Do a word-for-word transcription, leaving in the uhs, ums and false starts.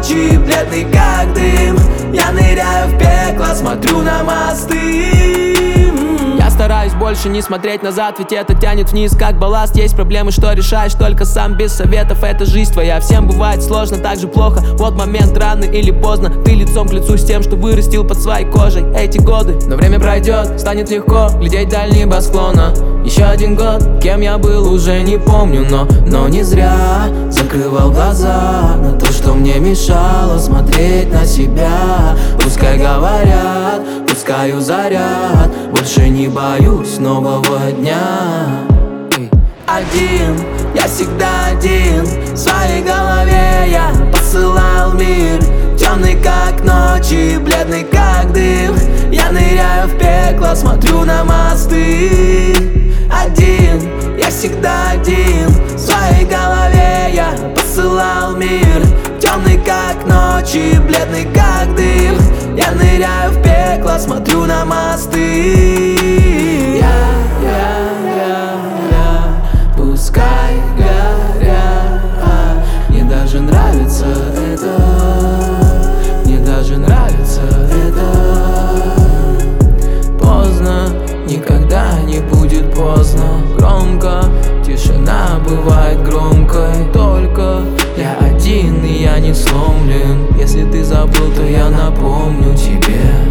ночи, бледный как дым. Я ныряю в пекло, смотрю на мосты. Я стараюсь больше не смотреть назад, ведь это тянет вниз как балласт. Есть проблемы, что решаешь только сам, без советов. Это жизнь твоя, всем бывает сложно, так же плохо. Вот момент, рано или поздно ты лицом к лицу с тем, что вырастил под своей кожей эти годы. Но время пройдет, станет легко глядеть вдаль небосклона. Еще один год, кем я был, уже не помню, но, но не зря закрывал глаза на то, что мне мешало смотреть на себя. Пускай говорят, пускаю заряд, больше не боюсь нового дня. Один, я всегда один, в своей голове я посылал мир. Темный как ночи, бледный как дым. Я ныряю в пекло, смотрю на мосты. Один, я всегда один, в своей голове я посылал мир. Темный как ночи, бледный как дым. Я ныряю в пекло, смотрю на мосты. Я, я, я, я, пускай горят. Мне даже нравится это, мне даже нравится это. Поздно, никогда не будет поздно. Громко, тишина бывает громкой. Только я один и я не сломлен. Если ты забыл, то я напомню тебе.